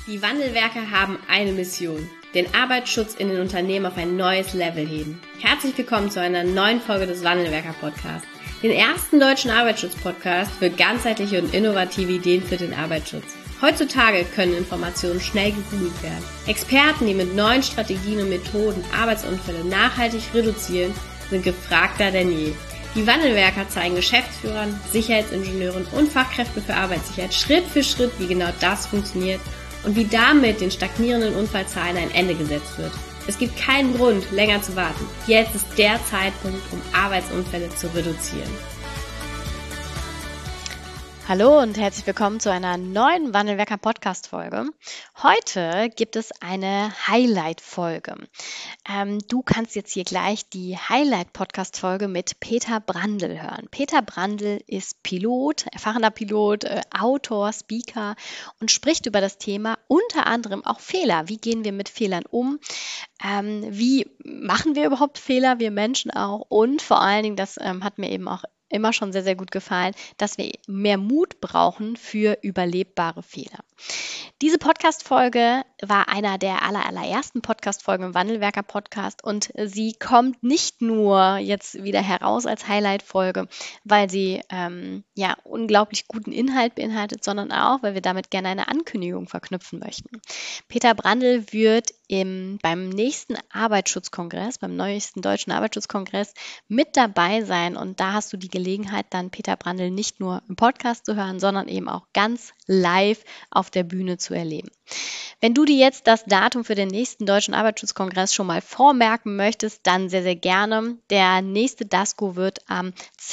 Die Wandelwerker haben eine Mission: den Arbeitsschutz in den Unternehmen auf ein neues Level heben. Herzlich willkommen zu einer neuen Folge des Wandelwerker-Podcasts, den ersten deutschen Arbeitsschutz-Podcast für ganzheitliche und innovative Ideen für den Arbeitsschutz. Heutzutage können Informationen schnell gegoogelt werden. Experten, die mit neuen Strategien und Methoden Arbeitsunfälle nachhaltig reduzieren, sind gefragter denn je. Die Wandelwerker zeigen Geschäftsführern, Sicherheitsingenieuren und Fachkräften für Arbeitssicherheit Schritt für Schritt, wie genau das funktioniert und wie damit den stagnierenden Unfallzahlen ein Ende gesetzt wird. Es gibt keinen Grund, länger zu warten. Jetzt ist der Zeitpunkt, um Arbeitsunfälle zu reduzieren. Hallo und herzlich willkommen zu einer neuen Wandelwerker Podcast-Folge. Heute gibt es eine Highlight-Folge. Du kannst jetzt hier gleich die Highlight-Podcast-Folge mit Peter Brandl hören. Peter Brandl ist Pilot, erfahrener Pilot, Autor, Speaker und spricht über das Thema unter anderem auch Fehler. Wie gehen wir mit Fehlern um? Wie machen wir überhaupt Fehler, wir Menschen auch? Und vor allen Dingen, das hat mir eben auch immer schon sehr, sehr gut gefallen, dass wir mehr Mut brauchen für überlebbare Fehler. Diese Podcast-Folge war einer der allerersten Podcast-Folgen im Wandelwerker-Podcast und sie kommt nicht nur jetzt wieder heraus als Highlight-Folge, weil sie unglaublich guten Inhalt beinhaltet, sondern auch, weil wir damit gerne eine Ankündigung verknüpfen möchten. Peter Brandl wird beim nächsten Arbeitsschutzkongress, beim neuesten deutschen Arbeitsschutzkongress mit dabei sein und da hast du die Gelegenheit, dann Peter Brandl nicht nur im Podcast zu hören, sondern eben auch ganz live auf der Bühne zu erleben. Wenn du dir jetzt das Datum für den nächsten deutschen Arbeitsschutzkongress schon mal vormerken möchtest, dann sehr, sehr gerne. Der nächste DASCO wird am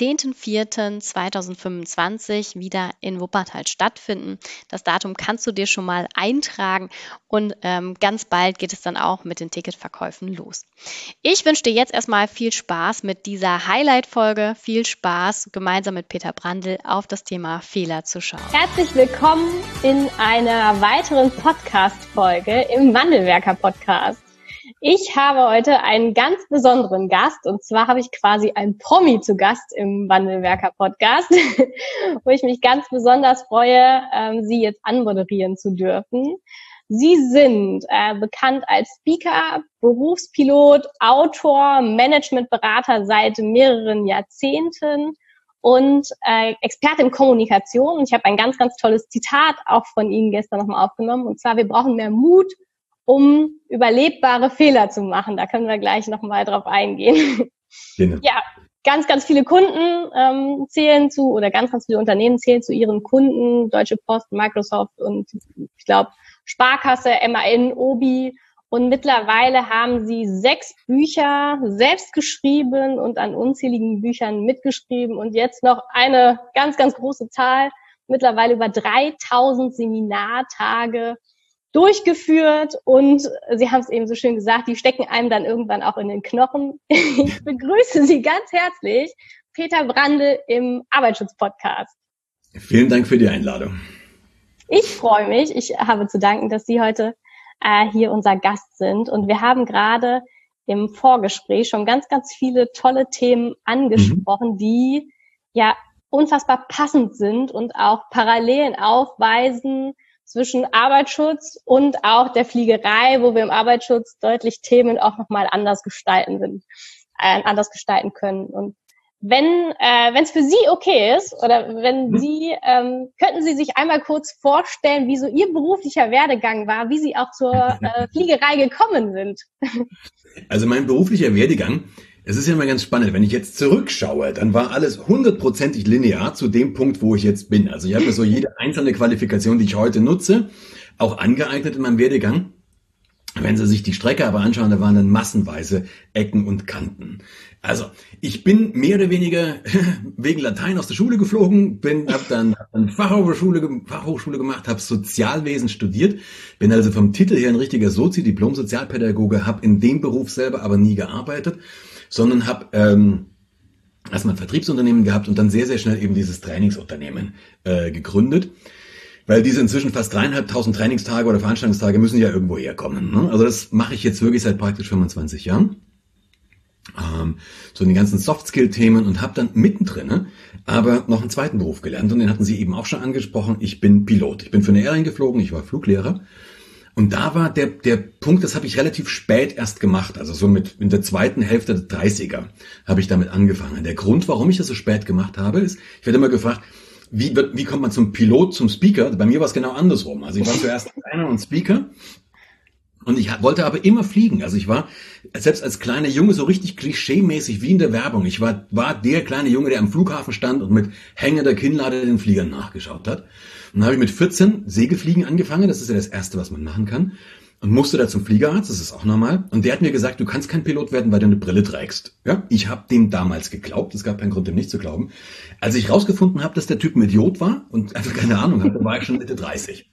10.04.2025 wieder in Wuppertal stattfinden. Das Datum kannst du dir schon mal eintragen und ganz bald geht es dann auch mit den Ticketverkäufen los. Ich wünsche dir jetzt erstmal viel Spaß mit dieser Highlight-Folge, viel Spaß gemeinsam mit Peter Brandl auf das Thema Fehler zu schauen. Herzlich willkommen in einer weiteren Podcast-Folge im Wandelwerker-Podcast. Ich habe heute einen ganz besonderen Gast und zwar habe ich quasi einen Promi zu Gast im Wandelwerker-Podcast, wo ich mich ganz besonders freue, Sie jetzt anmoderieren zu dürfen. Sie sind bekannt als Speaker, Berufspilot, Autor, Managementberater seit mehreren Jahrzehnten und Experte in Kommunikation. Und ich habe ein ganz, ganz tolles Zitat auch von Ihnen gestern nochmal aufgenommen. Und zwar: Wir brauchen mehr Mut, um überlebbare Fehler zu machen. Da können wir gleich nochmal drauf eingehen. Genau. Ja, ganz, ganz viele Kunden zählen zu, oder ganz, ganz viele Unternehmen zählen zu ihren Kunden. Deutsche Post, Microsoft und ich glaube Sparkasse, MAN, Obi. Und mittlerweile haben sie 6 Bücher selbst geschrieben und an unzähligen Büchern mitgeschrieben. Und jetzt noch eine ganz, ganz große Zahl, mittlerweile über 3000 Seminartage durchgeführt. Und Sie haben es eben so schön gesagt, die stecken einem dann irgendwann auch in den Knochen. Ich begrüße Sie ganz herzlich, Peter Brandl im Arbeitsschutz-Podcast. Vielen Dank für die Einladung. Ich freue mich. Ich habe zu danken, dass Sie heute hier unser Gast sind. Und wir haben gerade im Vorgespräch schon ganz, ganz viele tolle Themen angesprochen, die ja unfassbar passend sind und auch Parallelen aufweisen zwischen Arbeitsschutz und auch der Fliegerei, wo wir im Arbeitsschutz deutlich Themen auch nochmal anders gestalten können. Und wenn es für Sie okay ist, oder wenn Sie, könnten Sie sich einmal kurz vorstellen, wie so Ihr beruflicher Werdegang war, wie Sie auch zur Fliegerei gekommen sind? Also mein beruflicher Werdegang, es ist ja immer ganz spannend, wenn ich jetzt zurückschaue, dann war alles 100%ig linear zu dem Punkt, wo ich jetzt bin. Also ich habe mir so jede einzelne Qualifikation, die ich heute nutze, auch angeeignet in meinem Werdegang. Wenn Sie sich die Strecke aber anschauen, da waren dann massenweise Ecken und Kanten. Also ich bin mehr oder weniger wegen Latein aus der Schule geflogen, habe dann eine Fachhochschule gemacht, habe Sozialwesen studiert, bin also vom Titel her ein richtiger Diplom-Sozialpädagoge, habe in dem Beruf selber aber nie gearbeitet, sondern habe erstmal ein Vertriebsunternehmen gehabt und dann sehr, sehr schnell eben dieses Trainingsunternehmen gegründet. Weil diese inzwischen fast 3.500 Trainingstage oder Veranstaltungstage müssen ja irgendwo herkommen. Ne? Also das mache ich jetzt wirklich seit praktisch 25 Jahren. So die ganzen Soft-Skill-Themen und habe dann mittendrin aber noch einen zweiten Beruf gelernt. Und den hatten Sie eben auch schon angesprochen. Ich bin Pilot. Ich bin für eine Airline geflogen. Ich war Fluglehrer. Und da war der Punkt, das habe ich relativ spät erst gemacht, also so in der zweiten Hälfte der 30er habe ich damit angefangen. Der Grund, warum ich das so spät gemacht habe, ist, ich werde immer gefragt, wie kommt man zum Pilot, zum Speaker? Bei mir war es genau andersrum. Also ich war zuerst Trainer und Speaker und ich wollte aber immer fliegen. Also ich war selbst als kleiner Junge so richtig klischeemäßig wie in der Werbung. Ich war der kleine Junge, der am Flughafen stand und mit hängender Kinnlade den Fliegern nachgeschaut hat. Und dann habe ich mit 14 Segelfliegen angefangen, das ist ja das Erste, was man machen kann, und musste da zum Fliegerarzt, das ist auch normal, und der hat mir gesagt, du kannst kein Pilot werden, weil du eine Brille trägst. Ja, ich habe dem damals geglaubt, es gab keinen Grund, dem nicht zu glauben. Als ich rausgefunden habe, dass der Typ ein Idiot war und einfach keine Ahnung hatte, war ich schon Mitte 30.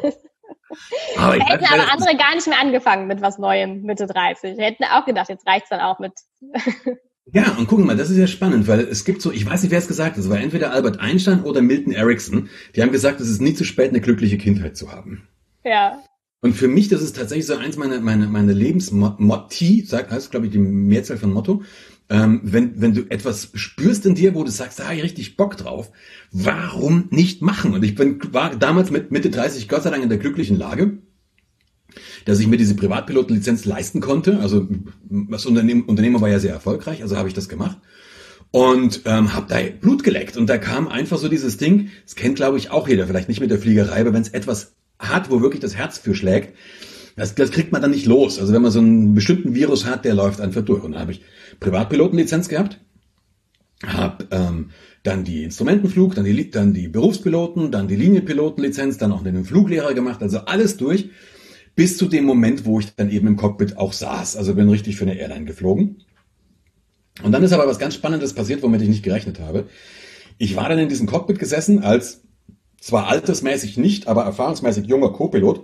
Aber hätten aber andere gar nicht mehr angefangen mit was Neuem, Mitte 30. Hätten auch gedacht, jetzt reicht's dann auch mit... Ja, und gucken mal, das ist ja spannend, weil es gibt so, ich weiß nicht, wer es gesagt hat, es war entweder Albert Einstein oder Milton Erickson, die haben gesagt, es ist nie zu spät, eine glückliche Kindheit zu haben. Ja. Und für mich, das ist tatsächlich so eins meiner Lebensmotti, heißt, glaube ich, die Mehrzahl von Motto, wenn du etwas spürst in dir, wo du sagst, da habe ich richtig Bock drauf, warum nicht machen? Und ich war damals mit Mitte 30 Gott sei Dank in der glücklichen Lage, dass ich mir diese Privatpilotenlizenz leisten konnte. Also das Unternehmen war ja sehr erfolgreich, also habe ich das gemacht und habe da Blut geleckt. Und da kam einfach so dieses Ding, das kennt glaube ich auch jeder, vielleicht nicht mit der Fliegerei, aber wenn es etwas hat, wo wirklich das Herz für schlägt, das kriegt man dann nicht los. Also wenn man so einen bestimmten Virus hat, der läuft einfach durch. Und da habe ich Privatpilotenlizenz gehabt, habe dann die Instrumentenflug, dann die Berufspiloten, dann die Linienpilotenlizenz, dann auch einen Fluglehrer gemacht, also alles durch. Bis zu dem Moment, wo ich dann eben im Cockpit auch saß. Also bin richtig für eine Airline geflogen. Und dann ist aber was ganz Spannendes passiert, womit ich nicht gerechnet habe. Ich war dann in diesem Cockpit gesessen als zwar altersmäßig nicht, aber erfahrungsmäßig junger Co-Pilot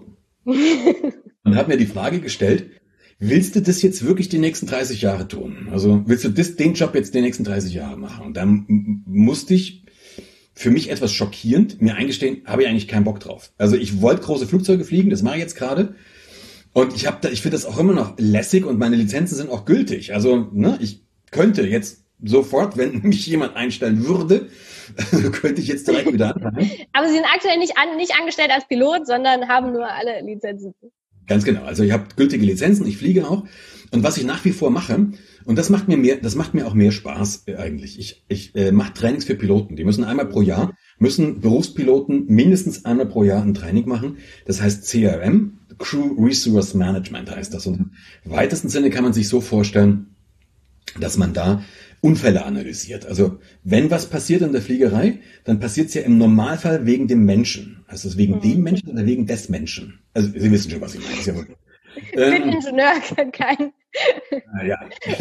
und habe mir die Frage gestellt, willst du das jetzt wirklich die nächsten 30 Jahre tun? Also willst du den Job jetzt die nächsten 30 Jahre machen? Und dann musste ich für mich etwas schockierend mir eingestehen, habe ich eigentlich keinen Bock drauf. Also ich wollte große Flugzeuge fliegen, das mache ich jetzt gerade. Und ich finde das auch immer noch lässig und meine Lizenzen sind auch gültig. Also ich könnte jetzt sofort, wenn mich jemand einstellen würde, könnte ich jetzt direkt wieder anfangen. Aber Sie sind aktuell nicht angestellt als Pilot, sondern haben nur alle Lizenzen. Ganz genau. Also ich habe gültige Lizenzen, ich fliege auch. Und was ich nach wie vor mache, und das macht mir auch mehr Spaß eigentlich. Ich mache Trainings für Piloten. Die müssen einmal pro Jahr, Berufspiloten mindestens einmal pro Jahr ein Training machen. Das heißt CRM, Crew Resource Management heißt das. Und im weitesten Sinne kann man sich so vorstellen, dass man da Unfälle analysiert. Also wenn was passiert in der Fliegerei, dann passiert es ja im Normalfall wegen dem Menschen. Also es wegen dem Menschen oder wegen des Menschen. Also Sie wissen schon, was ich meine. Ist ja wirklich, ich bin Ingenieur, kein... Ja.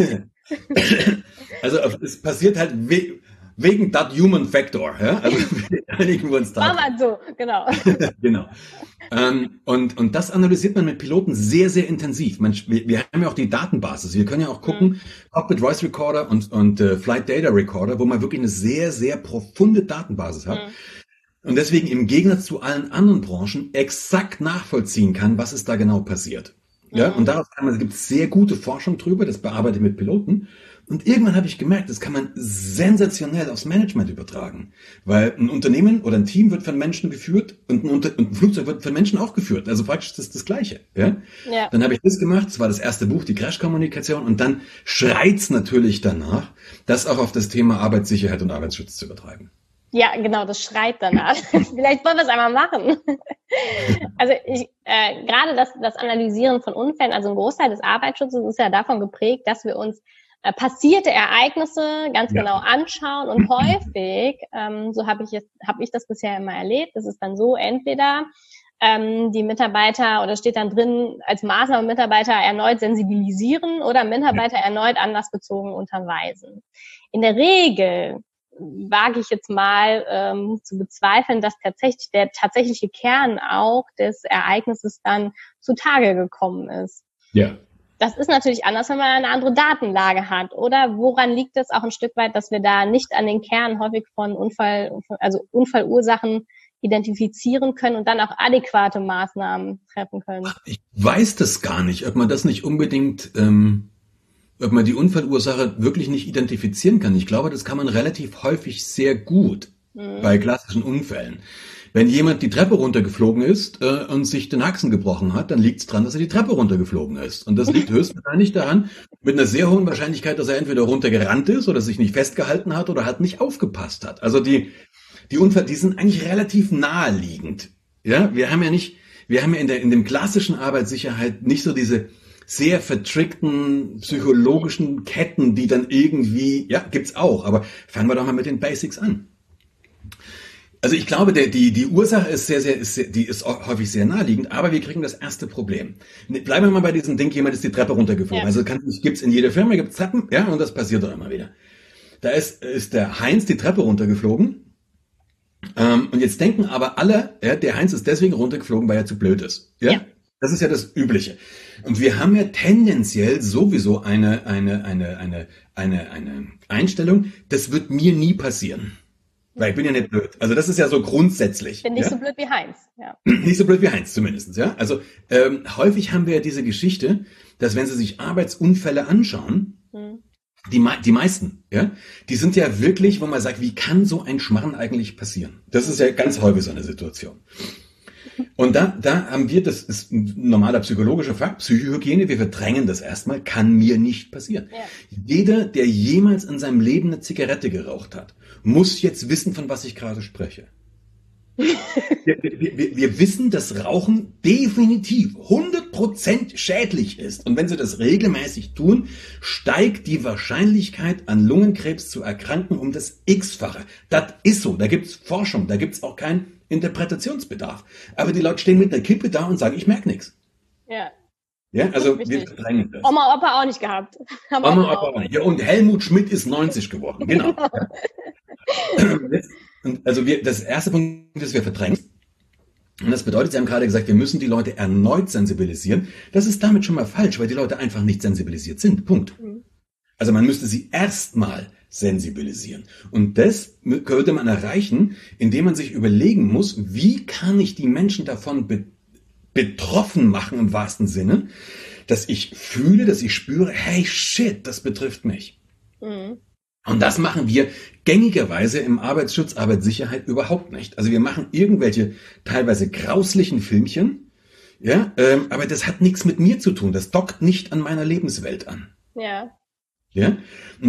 Also es passiert halt wegen that human factor. Ja? Also einigen wir uns da. War mal so, genau. Genau. Und das analysiert man mit Piloten sehr, sehr intensiv. Wir haben ja auch die Datenbasis. Wir können ja auch gucken, Cockpit Voice Recorder und Flight Data Recorder, wo man wirklich eine sehr, sehr profunde Datenbasis hat. Und deswegen im Gegensatz zu allen anderen Branchen exakt nachvollziehen kann, was ist da genau passiert. Ja, und daraus gibt es sehr gute Forschung drüber, das bearbeite ich mit Piloten. Und irgendwann habe ich gemerkt, das kann man sensationell aufs Management übertragen. Weil ein Unternehmen oder ein Team wird von Menschen geführt und ein Flugzeug wird von Menschen auch geführt. Also praktisch ist das Gleiche. Ja? Ja. Dann habe ich das gemacht, das war das erste Buch, die Crash-Kommunikation. Und dann schreit's natürlich danach, das auch auf das Thema Arbeitssicherheit und Arbeitsschutz zu übertragen. Ja, genau, das schreit danach. Vielleicht wollen wir es einmal machen. Also gerade das Analysieren von Unfällen, also ein Großteil des Arbeitsschutzes ist ja davon geprägt, dass wir uns passierte Ereignisse ganz genau anschauen und häufig, so habe ich das bisher immer erlebt, das ist dann so, entweder die Mitarbeiter oder steht dann drin, als Maßnahme Mitarbeiter erneut sensibilisieren oder Mitarbeiter erneut anlassbezogen unterweisen. In der Regel wage ich jetzt mal zu bezweifeln, dass tatsächlich der tatsächliche Kern auch des Ereignisses dann zutage gekommen ist. Ja. Das ist natürlich anders, wenn man eine andere Datenlage hat. Oder woran liegt es auch ein Stück weit, dass wir da nicht an den Kern häufig von Unfallursachen identifizieren können und dann auch adäquate Maßnahmen treffen können? Ich weiß das gar nicht, ob man das nicht unbedingt, ob man die Unfallursache wirklich nicht identifizieren kann. Ich glaube, das kann man relativ häufig sehr gut bei klassischen Unfällen. Wenn jemand die Treppe runtergeflogen ist und sich den Haxen gebrochen hat, dann liegt es daran, dass er die Treppe runtergeflogen ist. Und das liegt höchstwahrscheinlich daran, mit einer sehr hohen Wahrscheinlichkeit, dass er entweder runtergerannt ist oder sich nicht festgehalten hat oder halt nicht aufgepasst hat. Also die Unfälle, die sind eigentlich relativ naheliegend. Ja, wir haben ja in dem klassischen Arbeitssicherheit nicht so diese sehr vertrickten psychologischen Ketten, die dann irgendwie, ja, gibt's auch, aber fangen wir doch mal mit den Basics an. Also ich glaube, die Ursache ist die ist häufig sehr naheliegend, aber wir kriegen das erste Problem. Bleiben wir mal bei diesem Ding, jemand ist die Treppe runtergeflogen. Ja. Also gibt's in jeder Firma, gibt's Treppen, ja, und das passiert doch immer wieder. Da ist der Heinz die Treppe runtergeflogen, und jetzt denken aber alle, ja, der Heinz ist deswegen runtergeflogen, weil er zu blöd ist. Ja? Das ist ja das Übliche. Und wir haben ja tendenziell sowieso eine Einstellung, das wird mir nie passieren. Weil ich bin ja nicht blöd. Also das ist ja so grundsätzlich. Ich bin nicht so blöd wie Heinz. Ja. Nicht so blöd wie Heinz zumindest. Ja? Also häufig haben wir ja diese Geschichte, dass wenn Sie sich Arbeitsunfälle anschauen, die meisten, ja, die sind ja wirklich, wo man sagt, wie kann so ein Schmarrn eigentlich passieren? Das ist ja ganz häufig so eine Situation. Und da haben wir, das ist ein normaler psychologischer Fakt, Psychohygiene, wir verdrängen das erstmal, kann mir nicht passieren. Ja. Jeder, der jemals in seinem Leben eine Zigarette geraucht hat, muss jetzt wissen, von was ich gerade spreche. Wir wissen, dass Rauchen definitiv 100% schädlich ist. Und wenn Sie das regelmäßig tun, steigt die Wahrscheinlichkeit, an Lungenkrebs zu erkranken, um das X-fache. Das ist so. Da gibt's Forschung. Da gibt's auch keinen Interpretationsbedarf. Aber die Leute stehen mit einer Kippe da und sagen, ich merke nichts. Ja. Ja, also wir verdrängen das. Oma, Opa auch nicht gehabt. Oma, Opa auch nicht. Ja, und Helmut Schmidt ist 90 geworden. Genau. Und also das erste Punkt ist, wir verdrängen. Und das bedeutet, Sie haben gerade gesagt, wir müssen die Leute erneut sensibilisieren. Das ist damit schon mal falsch, weil die Leute einfach nicht sensibilisiert sind. Punkt. Also man müsste sie erstmal sensibilisieren. Und das könnte man erreichen, indem man sich überlegen muss, wie kann ich die Menschen davon betroffen machen im wahrsten Sinne, dass ich fühle, dass ich spüre, hey shit, das betrifft mich. Und das machen wir gängigerweise im Arbeitsschutz, Arbeitssicherheit überhaupt nicht. Also wir machen irgendwelche teilweise grauslichen Filmchen, ja, aber das hat nichts mit mir zu tun. Das dockt nicht an meiner Lebenswelt an. Ja. Ja, und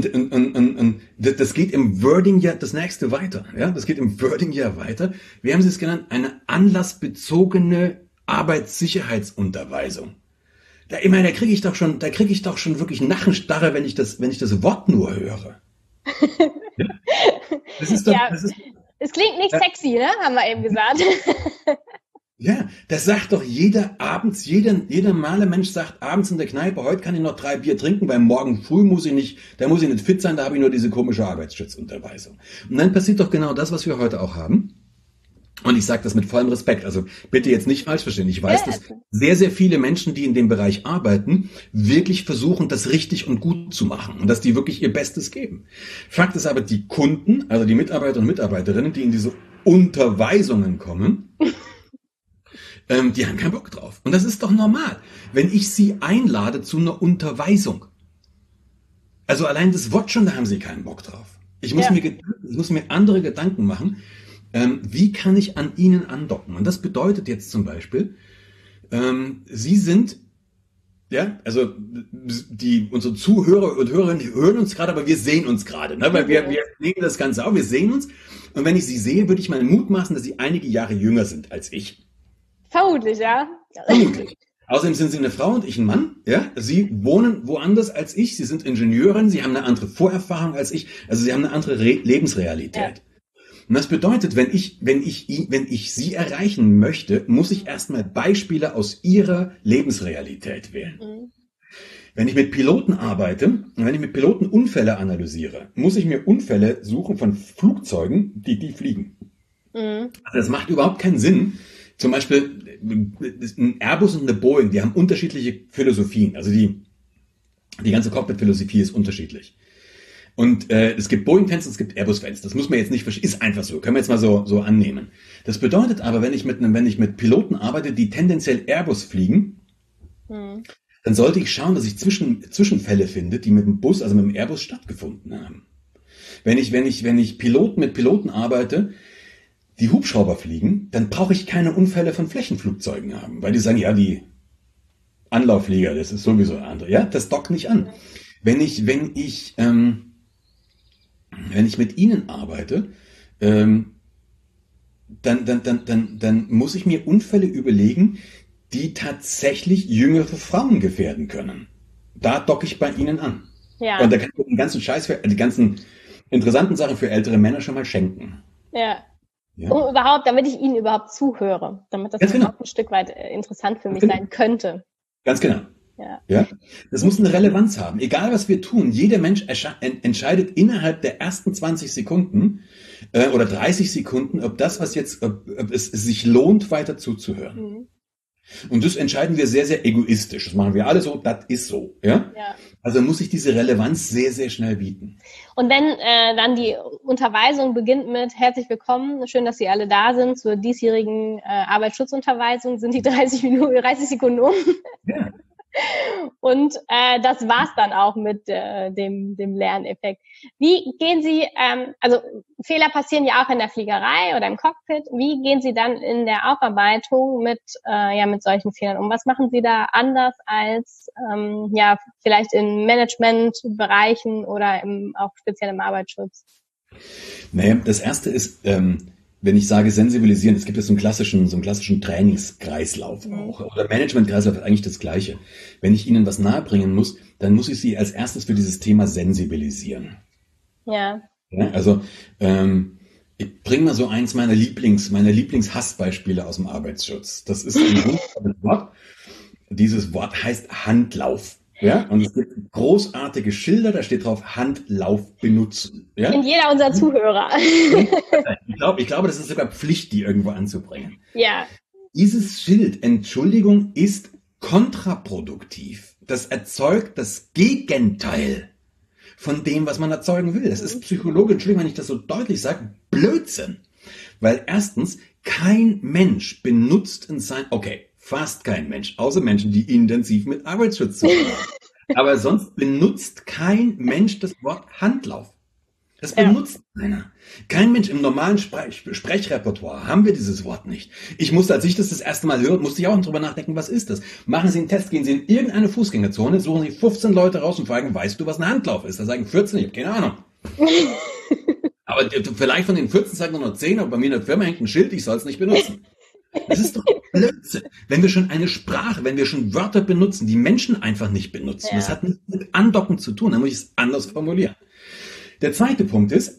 das geht im Wording ja das nächste weiter. Ja, das geht im Wording ja weiter. Wie haben Sie es genannt? Eine anlassbezogene Arbeitssicherheitsunterweisung. Da kriege ich doch schon wirklich Nachenstarre, wenn ich das Wort nur höre. Ja? Das ist doch, ja, es klingt nicht sexy, ne? Haben wir eben gesagt. Ja, das sagt doch jeder normale Mensch sagt abends in der Kneipe, heute kann ich noch 3 Bier trinken, weil morgen früh muss ich nicht fit sein, da habe ich nur diese komische Arbeitsschutzunterweisung. Und dann passiert doch genau das, was wir heute auch haben. Und ich sage das mit vollem Respekt, also bitte jetzt nicht falsch verstehen. Ich weiß, dass sehr, sehr viele Menschen, die in dem Bereich arbeiten, wirklich versuchen, das richtig und gut zu machen und dass die wirklich ihr Bestes geben. Fakt ist aber, die Kunden, also die Mitarbeiter und Mitarbeiterinnen, die in diese Unterweisungen kommen, die haben keinen Bock drauf. Und das ist doch normal, wenn ich sie einlade zu einer Unterweisung. Also allein das Wort schon, da haben sie keinen Bock drauf. Ich muss mir andere Gedanken machen. Wie kann ich an ihnen andocken? Und das bedeutet jetzt zum Beispiel, Sie sind, ja, also unsere Zuhörer und Hörerinnen hören uns gerade, aber wir sehen uns gerade, ne? Weil wir nehmen das Ganze auf, wir sehen uns. Und wenn ich Sie sehe, würde ich meinen Mut machen, dass Sie einige Jahre jünger sind als ich. Vermutlich, ja. Vermutlich. Außerdem sind Sie eine Frau und ich ein Mann. Ja, Sie wohnen woanders als ich. Sie sind Ingenieurin. Sie haben eine andere Vorerfahrung als ich. Also Sie haben eine andere Lebensrealität. Ja. Und das bedeutet, wenn ich Sie erreichen möchte, muss ich erstmal Beispiele aus Ihrer Lebensrealität wählen. Wenn ich mit Piloten arbeite und wenn ich mit Piloten Unfälle analysiere, muss ich mir Unfälle suchen von Flugzeugen, die fliegen. Also das macht überhaupt keinen Sinn. Zum Beispiel ein Airbus und eine Boeing, die haben unterschiedliche Philosophien. Also die ganze Cockpit-Philosophie ist unterschiedlich. Und es gibt Boeing-Fans und es gibt Airbus-Fans. Das muss man jetzt nicht verstehen. Ist einfach so. Können wir jetzt mal so annehmen. Das bedeutet aber, wenn ich mit Piloten arbeite, die tendenziell Airbus fliegen, dann sollte ich schauen, dass ich Zwischenfälle finde, die mit dem Bus, also mit dem Airbus stattgefunden haben. Wenn ich mit Piloten arbeite, die Hubschrauber fliegen, dann brauche ich keine Unfälle von Flächenflugzeugen haben, weil die sagen, ja, die Anlaufflieger, das ist sowieso eine andere. Ja, das dockt nicht an. Wenn ich mit ihnen arbeite, dann muss ich mir Unfälle überlegen, die tatsächlich jüngere Frauen gefährden können. Da docke ich bei ihnen an. Ja. Und da kann ich den ganzen Scheiß die ganzen interessanten Sachen für ältere Männer schon mal schenken. Ja. Ja. Damit ich Ihnen überhaupt zuhöre, damit das auch ein Stück weit interessant für mich sein könnte. Ganz genau. Ja. Das muss eine Relevanz haben. Egal was wir tun, jeder Mensch entscheidet innerhalb der ersten 20 Sekunden oder 30 Sekunden, ob es sich lohnt, weiter zuzuhören. Mhm. Und das entscheiden wir sehr, sehr egoistisch. Das machen wir alle so, das ist so. Ja? Also muss ich diese Relevanz sehr, sehr schnell bieten. Und wenn dann die Unterweisung beginnt mit Herzlich willkommen, schön, dass Sie alle da sind, zur diesjährigen Arbeitsschutzunterweisung, sind die 30 Sekunden um. Ja. Und das war's dann auch mit dem Lerneffekt. Wie gehen Sie, also Fehler passieren ja auch in der Fliegerei oder im Cockpit. Wie gehen Sie dann in der Aufarbeitung mit solchen Fehlern um? Was machen Sie da anders als vielleicht in Managementbereichen oder auch speziell im Arbeitsschutz? Naja, das erste ist, wenn ich sage sensibilisieren, es gibt jetzt so einen klassischen Trainingskreislauf auch. Oder Managementkreislauf ist eigentlich das Gleiche. Wenn ich Ihnen was nahebringen muss, dann muss ich Sie als erstes für dieses Thema sensibilisieren. Ja, also ich bringe mal so eins meiner Lieblingshassbeispiele aus dem Arbeitsschutz. Das ist ein wunderbares Wort. Dieses Wort heißt Handlauf. Ja, und es gibt großartige Schilder, da steht drauf Handlauf benutzen. Ja? In jeder unserer Zuhörer. Ich glaube, das ist sogar Pflicht, die irgendwo anzubringen. Ja. Dieses Schild, Entschuldigung, ist kontraproduktiv. Das erzeugt das Gegenteil von dem, was man erzeugen will. Das ist psychologisch, Entschuldigung, wenn ich das so deutlich sage, Blödsinn. Weil erstens, kein Mensch benutzt fast kein Mensch, außer Menschen, die intensiv mit Arbeitsschutz zu tun haben. Aber sonst benutzt kein Mensch das Wort Handlauf. Das benutzt keiner. Kein Mensch im normalen Sprechrepertoire haben wir dieses Wort nicht. Als ich das erste Mal höre, musste ich auch drüber nachdenken, was ist das? Machen Sie einen Test, gehen Sie in irgendeine Fußgängerzone, suchen Sie 15 Leute raus und fragen, weißt du, was ein Handlauf ist? Da sagen 14, ich habe keine Ahnung. Aber vielleicht von den 14 sagen nur 10, aber bei mir in der Firma hängt ein Schild, ich soll es nicht benutzen. Das ist doch Blödsinn. Wenn wir schon Wörter benutzen, die Menschen einfach nicht benutzen, das hat nichts mit Andocken zu tun, dann muss ich es anders formulieren. Der zweite Punkt ist,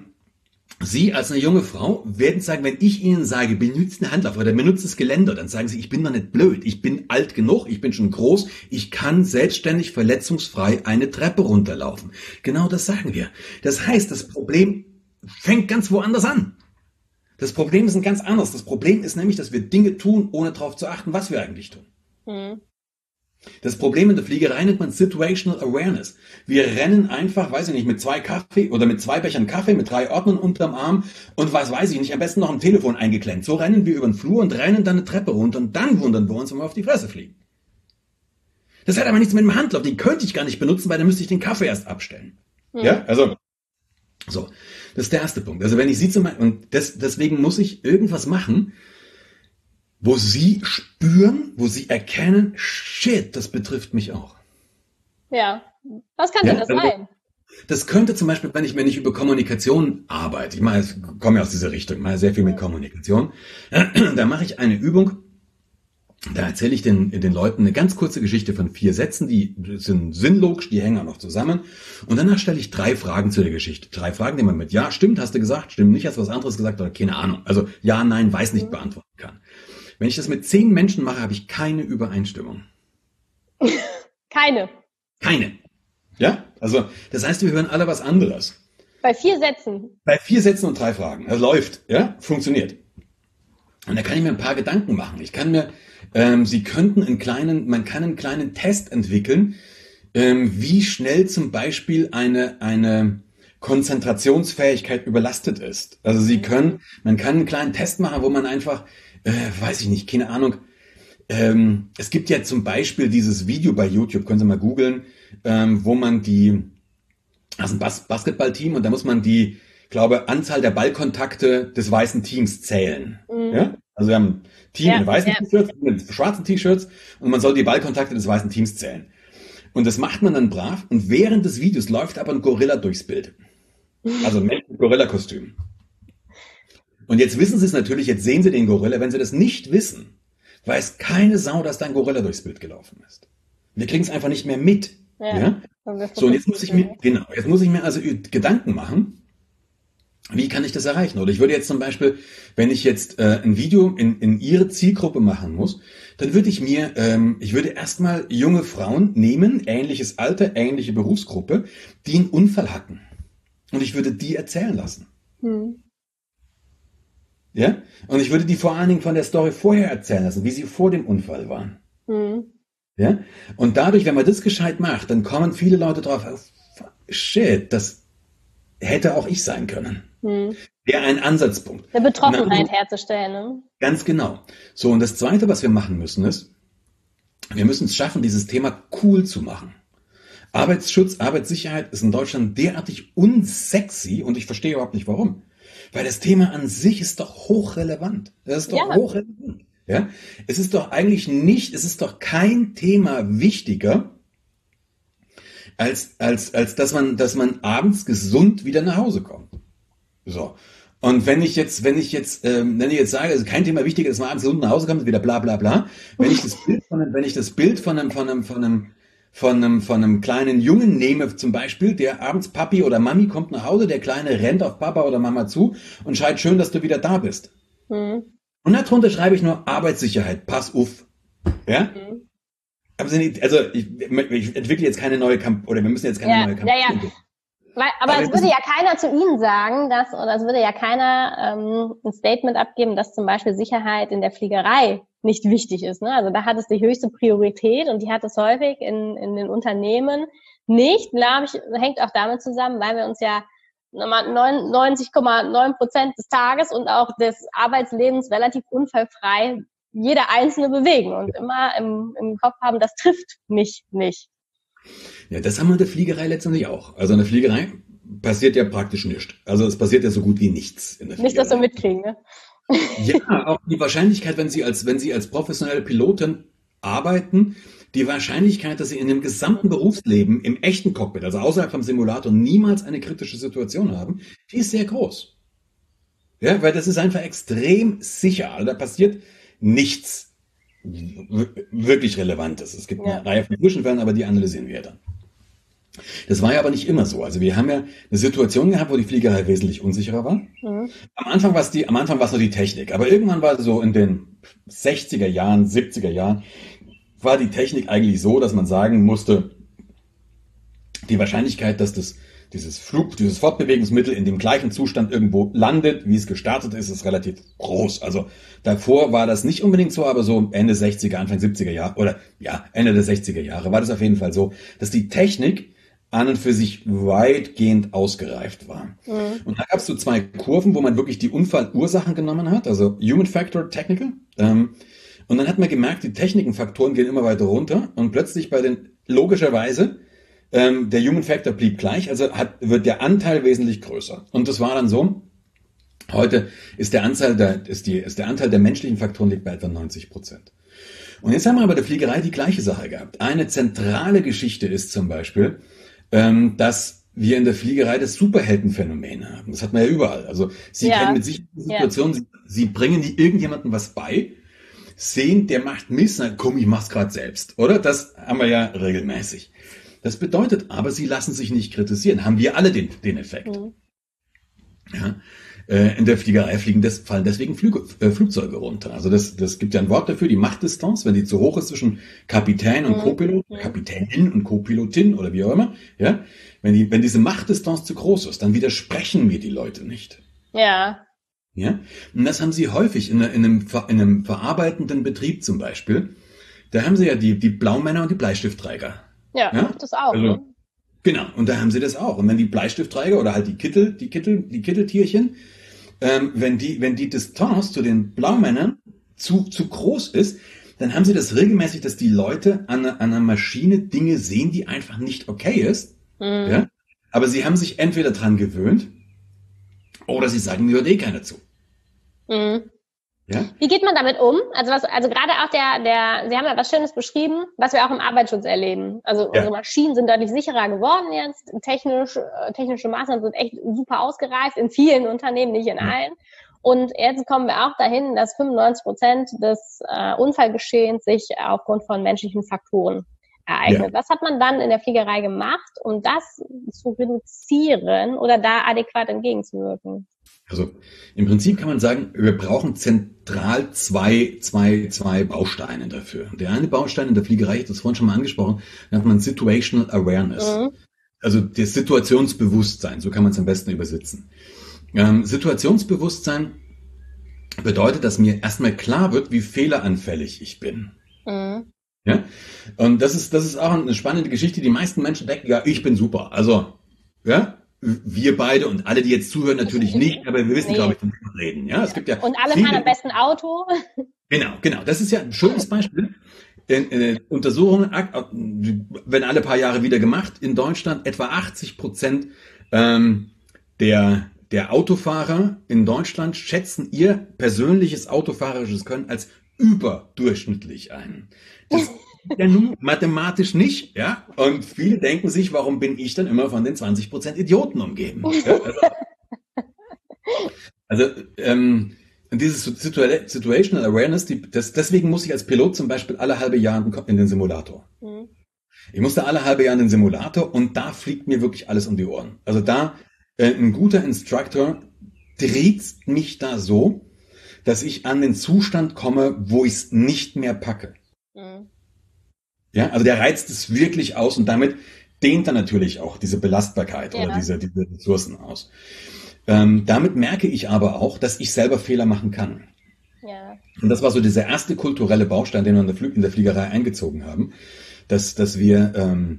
Sie als eine junge Frau werden sagen, wenn ich Ihnen sage, benutzt einen Handlauf oder benutzt das Geländer, dann sagen Sie, ich bin doch nicht blöd, ich bin alt genug, ich bin schon groß, ich kann selbstständig verletzungsfrei eine Treppe runterlaufen. Genau das sagen wir. Das heißt, das Problem fängt ganz woanders an. Das Problem ist ein ganz anderes. Das Problem ist nämlich, dass wir Dinge tun, ohne darauf zu achten, was wir eigentlich tun. Das Problem in der Fliegerei nennt man Situational Awareness. Wir rennen einfach, mit 2 Kaffee oder mit 2 Bechern Kaffee, mit 3 Ordnern unterm Arm und am besten noch am Telefon eingeklemmt. So rennen wir über den Flur und rennen dann eine Treppe runter und dann wundern wir uns, wenn wir auf die Fresse fliegen. Das hat aber nichts mit dem Handlauf. Den könnte ich gar nicht benutzen, weil dann müsste ich den Kaffee erst abstellen. Ja, also so. Das ist der erste Punkt. Also wenn ich Sie deswegen muss ich irgendwas machen, wo Sie spüren, wo Sie erkennen, shit, das betrifft mich auch. Ja, was kann denn das sein? Das könnte zum Beispiel, wenn ich über Kommunikation arbeite, ich komme ja aus dieser Richtung, mache sehr viel mit Kommunikation, da mache ich eine Übung, da erzähle ich den Leuten eine ganz kurze Geschichte von 4 Sätzen, die sind sinnlogisch, die hängen auch noch zusammen. Und danach stelle ich 3 Fragen zu der Geschichte. 3 Fragen, die man mit Ja, stimmt, hast du gesagt, stimmt nicht, hast du was anderes gesagt oder keine Ahnung. Also Ja, Nein, weiß nicht beantworten kann. Wenn ich das mit 10 Menschen mache, habe ich keine Übereinstimmung. Keine. Ja, also das heißt, wir hören alle was anderes. Bei 4 Sätzen? Bei 4 Sätzen und 3 Fragen. Das läuft, funktioniert. Und da kann ich mir ein paar Gedanken machen. Man kann einen kleinen Test entwickeln, wie schnell zum Beispiel eine Konzentrationsfähigkeit überlastet ist. Also man kann einen kleinen Test machen, wo man einfach, keine Ahnung, es gibt ja zum Beispiel dieses Video bei YouTube, können Sie mal googeln, wo man das ist ein Basketballteam und da muss man glaube, Anzahl der Ballkontakte des weißen Teams zählen. Ja? Also wir haben ein Team in weißen T-Shirts, mit schwarzen T-Shirts und man soll die Ballkontakte des weißen Teams zählen. Und das macht man dann brav und während des Videos läuft aber ein Gorilla durchs Bild. Also ein Mensch mit Gorilla-Kostüm. Und jetzt wissen sie es natürlich, jetzt sehen sie den Gorilla. Wenn sie das nicht wissen, weiß keine Sau, dass da ein Gorilla durchs Bild gelaufen ist. Wir kriegen es einfach nicht mehr mit. Ja? So, und jetzt muss ich mir also Gedanken machen, wie kann ich das erreichen? Oder ich würde jetzt zum Beispiel, wenn ich jetzt ein Video in Ihre Zielgruppe machen muss, dann würde ich würde erstmal junge Frauen nehmen, ähnliches Alter, ähnliche Berufsgruppe, die einen Unfall hatten. Und ich würde die erzählen lassen. Ja? Und ich würde die vor allen Dingen von der Story vorher erzählen lassen, wie sie vor dem Unfall waren. Ja? Und dadurch, wenn man das gescheit macht, dann kommen viele Leute drauf, oh, shit, das hätte auch ich sein können. Wäre ein Ansatzpunkt. Der Betroffenheit herzustellen. Ne? Ganz genau. So, und das Zweite, was wir machen müssen, ist, wir müssen es schaffen, dieses Thema cool zu machen. Arbeitsschutz, Arbeitssicherheit ist in Deutschland derartig unsexy und ich verstehe überhaupt nicht, warum. Weil das Thema an sich ist doch hochrelevant. Das ist doch hochrelevant. Ja? Es ist doch kein Thema wichtiger, als dass man abends gesund wieder nach Hause kommt. So. Und wenn ich jetzt sage, also kein Thema wichtiger, dass man abends gesund nach Hause kommt, wieder bla bla bla. Wenn ich das Bild von einem kleinen Jungen nehme, zum Beispiel, der abends Papi oder Mami kommt nach Hause, der Kleine rennt auf Papa oder Mama zu und schreit schön, dass du wieder da bist. Und darunter schreibe ich nur Arbeitssicherheit, pass auf. Ja? Also ich entwickle jetzt keine neue Kampagne, oder wir müssen jetzt keine neue Kampagne. Ja. Aber es würde ja keiner zu Ihnen sagen, oder es würde ja keiner ein Statement abgeben, dass zum Beispiel Sicherheit in der Fliegerei nicht wichtig ist. Ne? Also da hat es die höchste Priorität und die hat es häufig in den Unternehmen nicht. Glaube ich, hängt auch damit zusammen, weil wir uns ja 99,9% des Tages und auch des Arbeitslebens relativ unfallfrei jeder Einzelne bewegen und immer im Kopf haben, das trifft mich nicht. Ja, das haben wir in der Fliegerei letztendlich auch. Also in der Fliegerei passiert ja praktisch nichts. Also es passiert ja so gut wie nichts in der Fliegerei. Nicht, dass wir mitkriegen, ne? Ja, auch die Wahrscheinlichkeit, wenn Sie als professionelle Pilotin arbeiten, die Wahrscheinlichkeit, dass Sie in dem gesamten Berufsleben im echten Cockpit, also außerhalb vom Simulator, niemals eine kritische Situation haben, die ist sehr groß. Ja, weil das ist einfach extrem sicher. Also da passiert nichts wirklich Relevantes. Es gibt eine Reihe von Zwischenfällen, aber die analysieren wir dann. Das war ja aber nicht immer so. Also wir haben ja eine Situation gehabt, wo die Fliegerei wesentlich unsicherer war. Am Anfang war es nur die Technik, aber irgendwann war es so in den 60er Jahren, 70er Jahren, war die Technik eigentlich so, dass man sagen musste, die Wahrscheinlichkeit, dass dieses Fortbewegungsmittel in dem gleichen Zustand irgendwo landet, wie es gestartet ist, ist relativ groß. Also davor war das nicht unbedingt so, aber so Ende 60er, Anfang 70er Jahre oder Ende der 60er Jahre war das auf jeden Fall so, dass die Technik an und für sich weitgehend ausgereift war. Und da gab es so zwei Kurven, wo man wirklich die Unfallursachen genommen hat, also Human Factor, Technical. Und dann hat man gemerkt, die Technikenfaktoren gehen immer weiter runter und plötzlich logischerweise, der Human Factor blieb gleich, also wird der Anteil wesentlich größer. Und das war dann so, heute ist der Anteil der menschlichen Faktoren liegt bei etwa 90%. Und jetzt haben wir aber der Fliegerei die gleiche Sache gehabt. Eine zentrale Geschichte ist zum Beispiel, dass wir in der Fliegerei das Superheldenphänomen haben. Das hat man ja überall. Also Sie kennen mit Sicherheit die Situation, Sie bringen irgendjemandem was bei, sehen, der macht Mist, na komm, ich mach's gerade selbst. Oder? Das haben wir ja regelmäßig. Das bedeutet aber, Sie lassen sich nicht kritisieren. Haben wir alle den Effekt. Ja. In der Fliegerei fallen deswegen Flugzeuge runter. Also das gibt ja ein Wort dafür, die Machtdistanz, wenn die zu hoch ist zwischen Kapitän und Co-Pilot, Kapitänin und Co-Pilotin oder wie auch immer, ja, wenn diese Machtdistanz zu groß ist, dann widersprechen mir die Leute nicht. Ja. Ja. Und das haben Sie häufig in einem verarbeitenden Betrieb zum Beispiel. Da haben Sie ja die Blaumänner und die Bleistiftträger. Ja, das auch. Also, genau, und da haben Sie das auch. Und wenn die Bleistiftträger oder halt die Kitteltierchen, wenn die Distanz zu den Blaumännern zu groß ist, dann haben Sie das regelmäßig, dass die Leute an einer Maschine Dinge sehen, die einfach nicht okay ist. Ja? Aber sie haben sich entweder dran gewöhnt Oder sie sagen, mir hört eh keiner zu. Mhm. Ja? Wie geht man damit um? Also gerade auch Sie haben ja was Schönes beschrieben, was wir auch im Arbeitsschutz erleben. Also unsere Maschinen sind deutlich sicherer geworden jetzt. Technische Maßnahmen sind echt super ausgereift in vielen Unternehmen, nicht in allen. Und jetzt kommen wir auch dahin, dass 95% des Unfallgeschehens sich aufgrund von menschlichen Faktoren ereignet. Was hat man dann in der Fliegerei gemacht, um das zu reduzieren oder da adäquat entgegenzuwirken? Also im Prinzip kann man sagen, wir brauchen zentral zwei Bausteine dafür. Der eine Baustein in der Fliegerei, ich habe das vorhin schon mal angesprochen, nennt man Situational Awareness. Also das Situationsbewusstsein, so kann man es am besten übersetzen. Situationsbewusstsein bedeutet, dass mir erstmal klar wird, wie fehleranfällig ich bin. Ja? Und das ist auch eine spannende Geschichte. Die meisten Menschen denken, ja, ich bin super. Also, ja, wir beide und alle, die jetzt zuhören, natürlich nicht, aber wir wissen, glaube ich, von wem wir reden. Ja, es gibt ja und alle fahren am besten Auto. Genau. Das ist ja ein schönes Beispiel. Untersuchungen, werden alle paar Jahre wieder gemacht. In Deutschland etwa 80% der Autofahrer in Deutschland schätzen ihr persönliches autofahrerisches Können als überdurchschnittlich ein. Das ja nun mathematisch nicht, ja. Und viele denken sich, warum bin ich dann immer von den 20% Idioten umgeben? Ja? Dieses Situational Awareness, deswegen muss ich als Pilot zum Beispiel alle halbe Jahre in den Simulator. Ich musste alle halbe Jahre in den Simulator und da fliegt mir wirklich alles um die Ohren. Also da, ein guter Instructor dreht mich da so, dass ich an den Zustand komme, wo ich es nicht mehr packe. Ja, also der reizt es wirklich aus und damit dehnt er natürlich auch diese Belastbarkeit oder diese Ressourcen aus. Damit merke ich aber auch, dass ich selber Fehler machen kann. Ja. Und das war so dieser erste kulturelle Baustein, den wir in der Fliegerei eingezogen haben, dass wir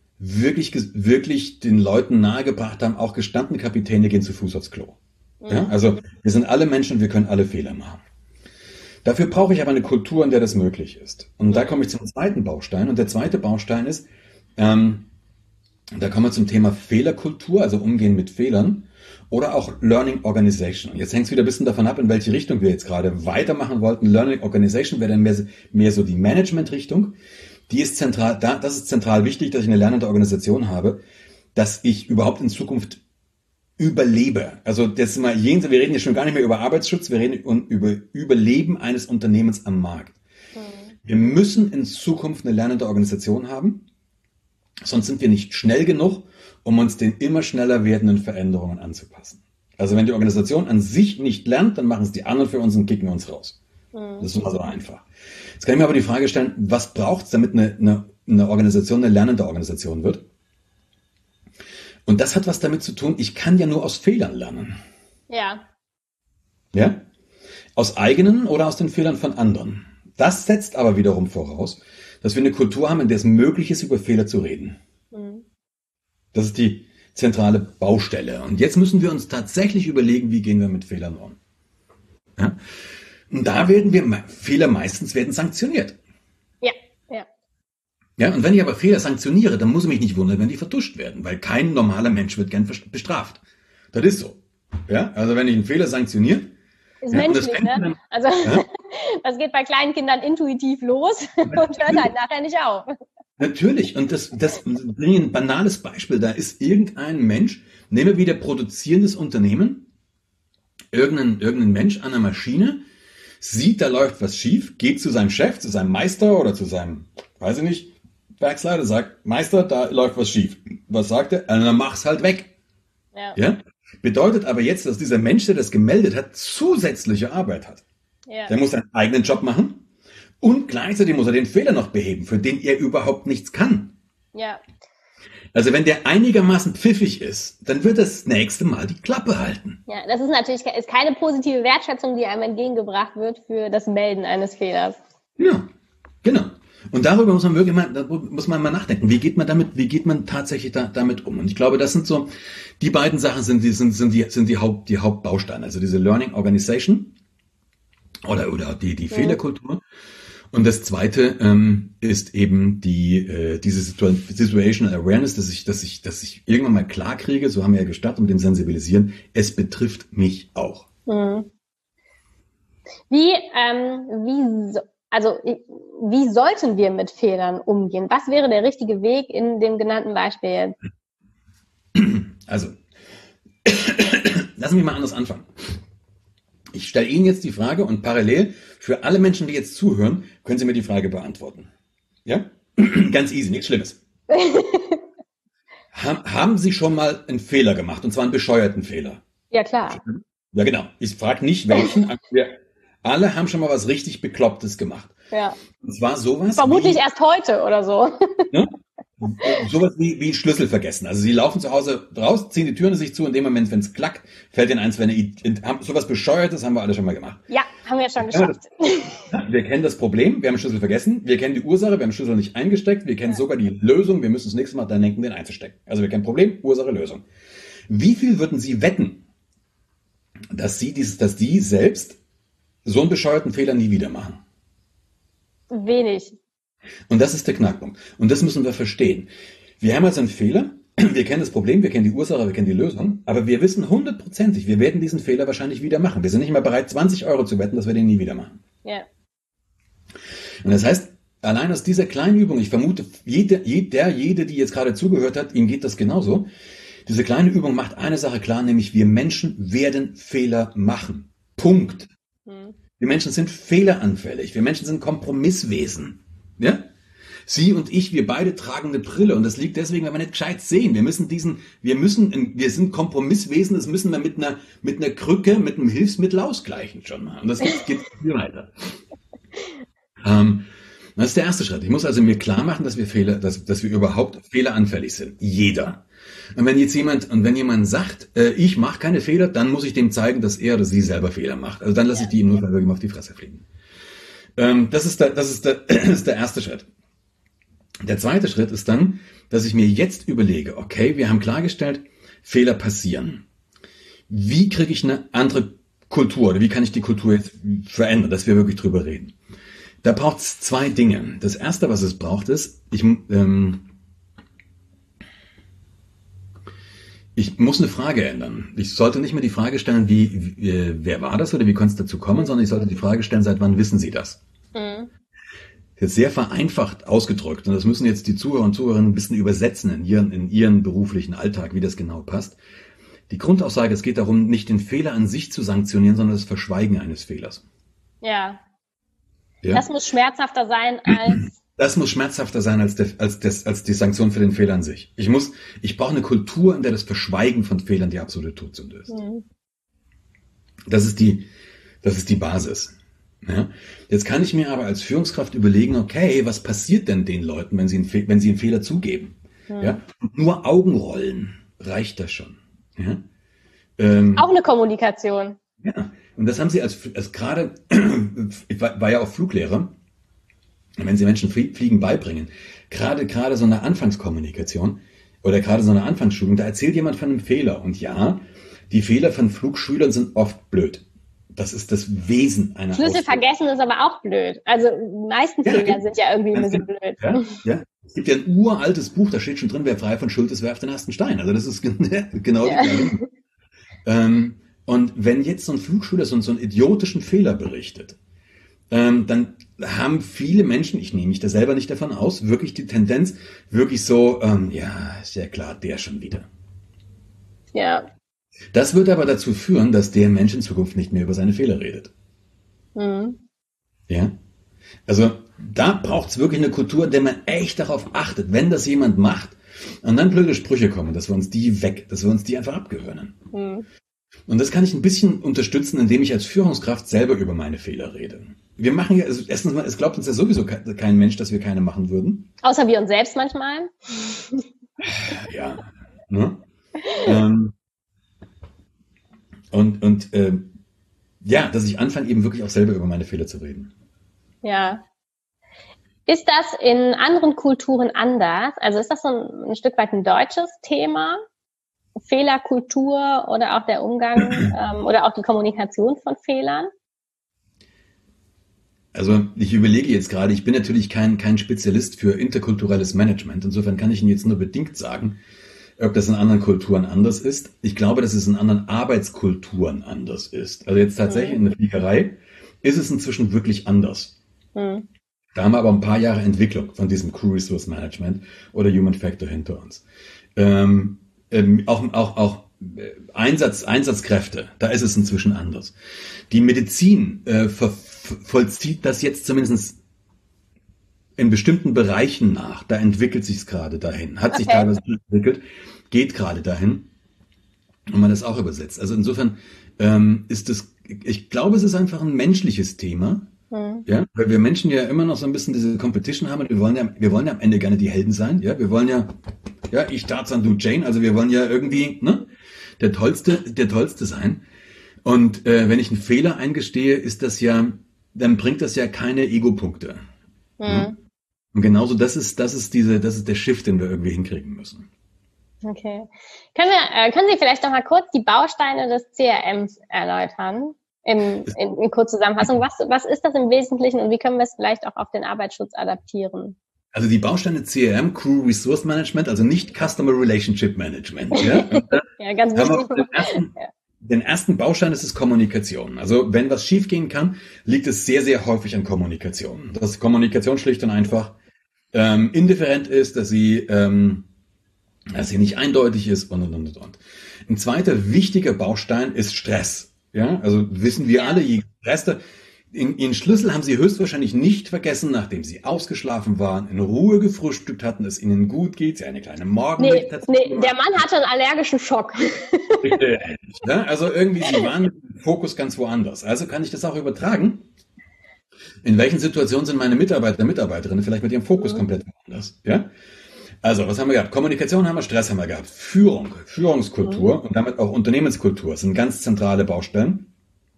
wirklich den Leuten nahegebracht haben, auch gestandene Kapitäne gehen zu Fuß aufs Klo. Ja, also wir sind alle Menschen, wir können alle Fehler machen. Dafür brauche ich aber eine Kultur, in der das möglich ist. Und da komme ich zum zweiten Baustein. Und der zweite Baustein ist, da kommen wir zum Thema Fehlerkultur, also Umgehen mit Fehlern oder auch Learning Organization. Und jetzt hängt es wieder ein bisschen davon ab, in welche Richtung wir jetzt gerade weitermachen wollten. Learning Organization wäre dann mehr so die Management-Richtung. Die ist zentral, das ist zentral wichtig, dass ich eine lernende Organisation habe, dass ich überhaupt in Zukunft überlebe. Also das mal wir reden ja schon gar nicht mehr über Arbeitsschutz, wir reden über Überleben eines Unternehmens am Markt. Wir müssen in Zukunft eine lernende Organisation haben, sonst sind wir nicht schnell genug, um uns den immer schneller werdenden Veränderungen anzupassen. Also wenn die Organisation an sich nicht lernt, dann machen es die anderen für uns und kicken uns raus. Das ist immer so einfach. Jetzt kann ich mir aber die Frage stellen, was braucht es, damit eine Organisation eine lernende Organisation wird? Und das hat was damit zu tun, ich kann ja nur aus Fehlern lernen. Ja. Ja? Aus eigenen oder aus den Fehlern von anderen. Das setzt aber wiederum voraus, dass wir eine Kultur haben, in der es möglich ist, über Fehler zu reden. Das ist die zentrale Baustelle. Und jetzt müssen wir uns tatsächlich überlegen, wie gehen wir mit Fehlern um. Ja? Und da Fehler meistens werden sanktioniert. Ja, und wenn ich aber Fehler sanktioniere, dann muss ich mich nicht wundern, wenn die vertuscht werden, weil kein normaler Mensch wird gern bestraft. Das ist so. Ja, also wenn ich einen Fehler sanktioniere, ist menschlich, ne? Also das geht bei kleinen Kindern intuitiv los und hört halt nachher nicht auf. Natürlich. Und das bringe ein banales Beispiel. Da ist irgendein Mensch, nehmen wir wieder produzierendes Unternehmen, irgendein Mensch an der Maschine, sieht, da läuft was schief, geht zu seinem Chef, zu seinem Meister oder zu seinem, weiß ich nicht, Werksleiter, sagt, Meister, da läuft was schief. Was sagt er? Dann mach's halt weg. Ja? Bedeutet aber jetzt, dass dieser Mensch, der das gemeldet hat, zusätzliche Arbeit hat. Ja. Der muss seinen eigenen Job machen und gleichzeitig muss er den Fehler noch beheben, für den er überhaupt nichts kann. Ja. Also wenn der einigermaßen pfiffig ist, dann wird das nächste Mal die Klappe halten. Ja, das ist natürlich keine positive Wertschätzung, die einem entgegengebracht wird für das Melden eines Fehlers. Ja, genau. Und darüber muss man mal nachdenken. Wie geht man tatsächlich damit um? Und ich glaube, das sind so, die beiden Sachen sind die Hauptbausteine. Also diese Learning Organization oder die Fehlerkultur Und das Zweite ist eben diese Situational Awareness, dass ich irgendwann mal klar kriege, so haben wir ja gestartet mit dem Sensibilisieren, es betrifft mich auch. Mhm. Wie sollten wir mit Fehlern umgehen? Was wäre der richtige Weg in dem genannten Beispiel jetzt? Also, lassen wir mal anders anfangen. Ich stelle Ihnen jetzt die Frage und parallel für alle Menschen, die jetzt zuhören, können Sie mir die Frage beantworten. Ja? Ganz easy, nichts Schlimmes. Haben Sie schon mal einen Fehler gemacht, und zwar einen bescheuerten Fehler? Ja, klar. Ja, genau. Ich frage nicht welchen, aber wir alle haben schon mal was richtig Beklopptes gemacht. Ja. Und zwar sowas Vermutlich erst heute oder so. Ne? Sowas wie Schlüssel vergessen. Also Sie laufen zu Hause raus, ziehen die Türen sich zu, in dem Moment, wenn es klackt, fällt Ihnen eins, sowas Bescheuertes haben wir alle schon mal gemacht. Ja, haben wir schon geschafft. Wir kennen das Problem, wir haben den Schlüssel vergessen, wir kennen die Ursache, wir haben den Schlüssel nicht eingesteckt, wir kennen sogar die Lösung, wir müssen das nächste Mal dann denken, den einzustecken. Also wir kennen Problem, Ursache, Lösung. Wie viel würden Sie wetten, dass die selbst so einen bescheuerten Fehler nie wieder machen? Wenig. Und das ist der Knackpunkt. Und das müssen wir verstehen. Wir haben also einen Fehler, wir kennen das Problem, wir kennen die Ursache, wir kennen die Lösung, aber wir wissen 100%, wir werden diesen Fehler wahrscheinlich wieder machen. Wir sind nicht mal bereit, 20 € zu wetten, dass wir den nie wieder machen. Ja. Und das heißt, allein aus dieser kleinen Übung, ich vermute, jede, die jetzt gerade zugehört hat, ihm geht das genauso. Diese kleine Übung macht eine Sache klar, nämlich wir Menschen werden Fehler machen. Punkt. Wir Menschen sind fehleranfällig. Wir Menschen sind Kompromisswesen. Ja? Sie und ich, wir beide tragen eine Brille und das liegt deswegen, weil wir nicht gescheit sehen. Wir sind Kompromisswesen, das müssen wir mit einer Krücke, mit einem Hilfsmittel ausgleichen schon mal. Und das geht viel weiter. Das ist der erste Schritt. Ich muss also mir klar machen, dass wir überhaupt fehleranfällig sind. Jeder. Und wenn jemand sagt, ich mache keine Fehler, dann muss ich dem zeigen, dass er oder sie selber Fehler macht. Also dann lasse ich die im Notfall wirklich mal auf die Fresse fliegen. Das ist der erste Schritt. Der zweite Schritt ist dann, dass ich mir jetzt überlege, okay, wir haben klargestellt, Fehler passieren. Wie kriege ich eine andere Kultur oder wie kann ich die Kultur jetzt verändern, dass wir wirklich drüber reden? Da braucht es zwei Dinge. Das erste, was es braucht, ist, ich muss eine Frage ändern. Ich sollte nicht mehr die Frage stellen, wer war das oder wie konnte es dazu kommen, sondern ich sollte die Frage stellen, seit wann wissen Sie das? Mhm. Jetzt sehr vereinfacht ausgedrückt und das müssen jetzt die Zuhörer und Zuhörerinnen ein bisschen übersetzen in ihren beruflichen Alltag, wie das genau passt. Die Grundaussage, es geht darum, nicht den Fehler an sich zu sanktionieren, sondern das Verschweigen eines Fehlers. Ja. Das muss schmerzhafter sein als... Das muss schmerzhafter sein als die Sanktion für den Fehler an sich. Ich brauche eine Kultur, in der das Verschweigen von Fehlern die absolute Todsünde ist. Mhm. Das ist die Basis. Ja? Jetzt kann ich mir aber als Führungskraft überlegen, okay, was passiert denn den Leuten, wenn sie einen Fehler zugeben? Mhm. Ja? Nur Augenrollen reicht das schon. Ja? Auch eine Kommunikation. Ja, und das haben sie als gerade, ich war ja auch Fluglehrer, wenn Sie Menschen Fliegen beibringen, gerade so eine Anfangskommunikation oder gerade so eine Anfangsschulung, da erzählt jemand von einem Fehler. Und ja, die Fehler von Flugschülern sind oft blöd. Das ist das Wesen einer Schlüssel vergessen ist aber auch blöd. Also die meisten Fehler sind ja irgendwie ein bisschen blöd. Ja. Es gibt ja ein uraltes Buch, da steht schon drin, wer frei von Schuld ist, werft den ersten Stein. Also das ist genau die gleiche. Und wenn jetzt so ein Flugschüler so einen idiotischen Fehler berichtet, dann haben viele Menschen, ich nehme mich da selber nicht davon aus, wirklich die Tendenz, wirklich so, ja, ist ja klar, der schon wieder. Ja. Das wird aber dazu führen, dass der Mensch in Zukunft nicht mehr über seine Fehler redet. Mhm. Ja? Also da braucht es wirklich eine Kultur, in der man echt darauf achtet, wenn das jemand macht und dann blöde Sprüche kommen, dass wir uns die einfach abgewöhnen. Mhm. Und das kann ich ein bisschen unterstützen, indem ich als Führungskraft selber über meine Fehler rede. Wir machen ja, also erstens mal, es glaubt uns ja sowieso kein Mensch, dass wir keine machen würden. Außer wir uns selbst manchmal. Ja. Ne? Ja, dass ich anfange, eben wirklich auch selber über meine Fehler zu reden. Ja. Ist das in anderen Kulturen anders? Also ist das so ein Stück weit ein deutsches Thema? Fehlerkultur oder auch der Umgang oder auch die Kommunikation von Fehlern? Also ich überlege jetzt gerade, ich bin natürlich kein Spezialist für interkulturelles Management. Insofern kann ich Ihnen jetzt nur bedingt sagen, ob das in anderen Kulturen anders ist. Ich glaube, dass es in anderen Arbeitskulturen anders ist. Also jetzt tatsächlich in der Fliegerei ist es inzwischen wirklich anders. Mhm. Da haben wir aber ein paar Jahre Entwicklung von diesem Crew Resource Management oder Human Factor hinter uns. Auch Einsatzkräfte, da ist es inzwischen anders. Die Medizin vollzieht das jetzt zumindest in bestimmten Bereichen nach. Da entwickelt sich es gerade dahin. Hat sich teilweise entwickelt, geht gerade dahin. Und man das auch übersetzt. Also insofern ist es, ich glaube, es ist einfach ein menschliches Thema. Ja, weil wir Menschen ja immer noch so ein bisschen diese Competition haben und wir wollen ja am Ende gerne die Helden sein. Ja, wir wollen ja, ich Tarzan, du Jane. Also wir wollen ja irgendwie, der Tollste sein. Und wenn ich einen Fehler eingestehe, dann bringt das ja keine Ego-Punkte. Und genauso, das ist der Shift, den wir irgendwie hinkriegen müssen. Okay. Können Sie vielleicht noch mal kurz die Bausteine des CRMs erläutern? In Kurzzusammenfassung. Was ist das im Wesentlichen und wie können wir es vielleicht auch auf den Arbeitsschutz adaptieren? Also die Bausteine CRM, Crew Resource Management, also nicht Customer Relationship Management. Ja, ja, ganz wichtig. Den ersten Baustein ist Kommunikation. Also wenn was schiefgehen kann, liegt es sehr, sehr häufig an Kommunikation. Dass Kommunikation schlicht und einfach indifferent ist, dass sie nicht eindeutig ist und. Ein zweiter wichtiger Baustein ist Stress. Ja, also wissen wir alle, je gestresster. Ihren Schlüssel haben Sie höchstwahrscheinlich nicht vergessen, nachdem Sie ausgeschlafen waren, in Ruhe gefrühstückt hatten, es Ihnen gut geht, Sie eine kleine Morgenlicht hatten. Nee, der Mann hatte einen allergischen Schock. Ja, also irgendwie, Sie waren mit dem Fokus ganz woanders. Also kann ich das auch übertragen. In welchen Situationen sind meine Mitarbeiterinnen vielleicht mit ihrem Fokus komplett woanders? Ja? Also, was haben wir gehabt? Kommunikation haben wir, Stress haben wir gehabt. Führungskultur und damit auch Unternehmenskultur sind ganz zentrale Baustellen.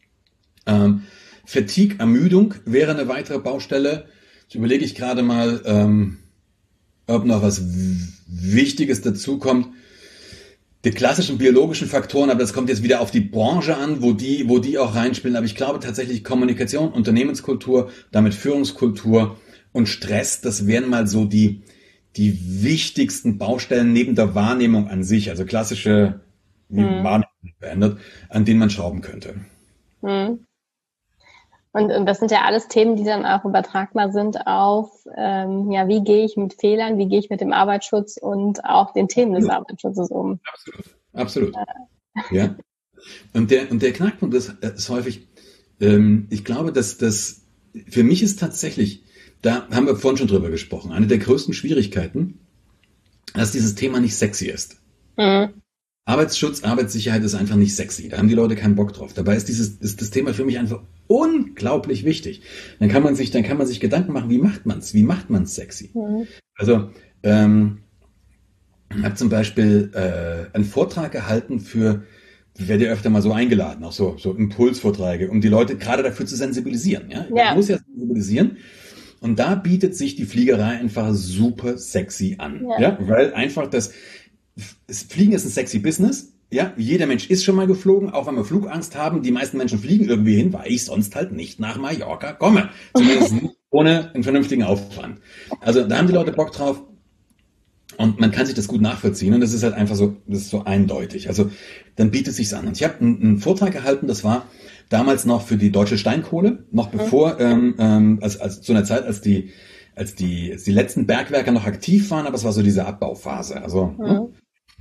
Fatigue, Ermüdung wäre eine weitere Baustelle. Jetzt überlege ich gerade mal, ob noch was Wichtiges dazu kommt. Die klassischen biologischen Faktoren, aber das kommt jetzt wieder auf die Branche an, wo die auch reinspielen. Aber ich glaube tatsächlich Kommunikation, Unternehmenskultur, damit Führungskultur und Stress, das wären mal so die wichtigsten Baustellen neben der Wahrnehmung an sich, also klassische Wahrnehmung verändert, an denen man schrauben könnte. Und das sind ja alles Themen, die dann auch übertragbar sind auf, wie gehe ich mit Fehlern, wie gehe ich mit dem Arbeitsschutz und auch den Themen des Arbeitsschutzes um. Absolut. Ja. Und der Knackpunkt ist häufig, ich glaube, dass das für mich ist tatsächlich, da haben wir vorhin schon drüber gesprochen, eine der größten Schwierigkeiten, dass dieses Thema nicht sexy ist. Arbeitsschutz, Arbeitssicherheit ist einfach nicht sexy. Da haben die Leute keinen Bock drauf. Dabei ist das Thema für mich einfach unglaublich wichtig. Dann kann man sich Gedanken machen, wie macht man's sexy? Also, ich habe zum Beispiel einen Vortrag gehalten ich werde ja öfter mal so eingeladen, auch so Impulsvorträge, um die Leute gerade dafür zu sensibilisieren. Ja? Man muss ja sensibilisieren. Und da bietet sich die Fliegerei einfach super sexy an. Ja? Weil einfach Fliegen ist ein sexy Business. Ja, jeder Mensch ist schon mal geflogen, auch wenn wir Flugangst haben. Die meisten Menschen fliegen irgendwie hin, weil ich sonst halt nicht nach Mallorca komme. Zumindest nicht ohne einen vernünftigen Aufwand. Also da haben die Leute Bock drauf. Und man kann sich das gut nachvollziehen. Und das ist halt einfach so, das ist so eindeutig. Also dann bietet es sich an. Und ich habe einen Vortrag gehalten, das war damals noch für die deutsche Steinkohle, noch bevor, als zu einer Zeit, als die letzten Bergwerke noch aktiv waren, aber es war so diese Abbauphase. Also,